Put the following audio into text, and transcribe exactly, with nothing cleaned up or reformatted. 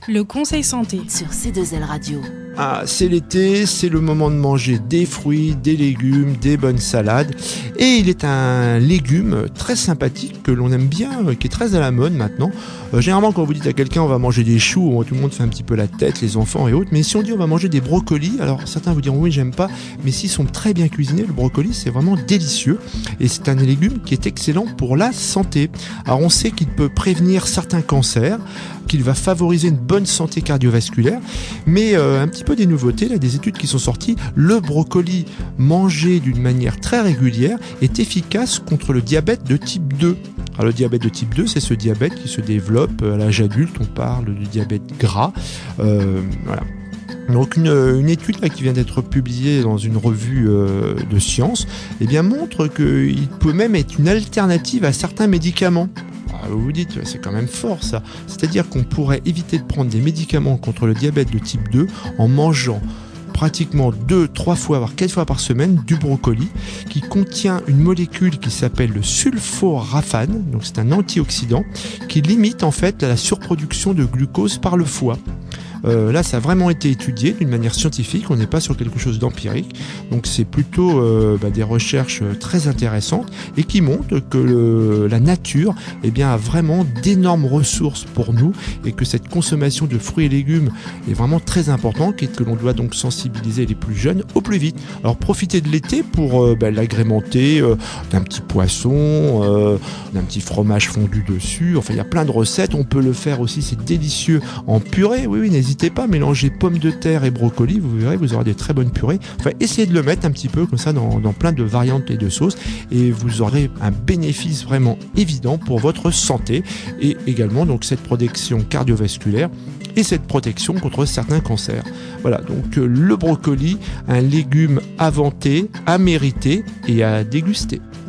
Le conseil santé sur C deux L Radio. Ah, c'est l'été, c'est le moment de manger des fruits, des légumes, des bonnes salades. Et il est un légume très sympathique que l'on aime bien, qui est très à la mode maintenant. Euh, généralement, quand vous dites à quelqu'un on va manger des choux, tout le monde fait un petit peu la tête, les enfants et autres. Mais si on dit on va manger des brocolis, alors certains vous diront oui, j'aime pas. Mais s'ils sont très bien cuisinés, le brocoli, c'est vraiment délicieux. Et c'est un légume qui est excellent pour la santé. Alors on sait qu'il peut prévenir certains cancers, qu'il va favoriser une bonne santé cardiovasculaire, mais euh, un petit peu des nouveautés, là, des études qui sont sorties. Le brocoli mangé d'une manière très régulière est efficace contre le diabète de type deux. Alors le diabète de type deux, c'est ce diabète qui se développe à l'âge adulte, on parle du diabète gras, euh, voilà. Donc une, une étude là, qui vient d'être publiée dans une revue euh, de sciences, eh bien, montre qu'il peut même être une alternative à certains médicaments. Vous vous dites, c'est quand même fort ça. C'est-à-dire qu'on pourrait éviter de prendre des médicaments contre le diabète de type deux en mangeant pratiquement deux, trois fois, voire quatre fois par semaine du brocoli qui contient une molécule qui s'appelle le sulforaphane. Donc c'est un antioxydant qui limite en fait la surproduction de glucose par le foie. Euh, là, ça a vraiment été étudié d'une manière scientifique, on n'est pas sur quelque chose d'empirique, donc c'est plutôt euh, bah, des recherches très intéressantes et qui montrent que le, la nature eh bien, a vraiment d'énormes ressources pour nous et que cette consommation de fruits et légumes est vraiment très importante et que l'on doit donc sensibiliser les plus jeunes au plus vite. Alors profitez de l'été pour euh, bah, l'agrémenter euh, d'un petit poisson, euh, d'un petit fromage fondu dessus, enfin il y a plein de recettes, on peut le faire aussi, c'est délicieux en purée, oui oui, n'hésitez N'hésitez pas à mélanger pommes de terre et brocolis, vous verrez, vous aurez des très bonnes purées. Enfin, essayez de le mettre un petit peu comme ça dans, dans plein de variantes et de sauces et vous aurez un bénéfice vraiment évident pour votre santé et également donc cette protection cardiovasculaire et cette protection contre certains cancers. Voilà, donc le brocoli, un légume à vanter, à mériter et à déguster.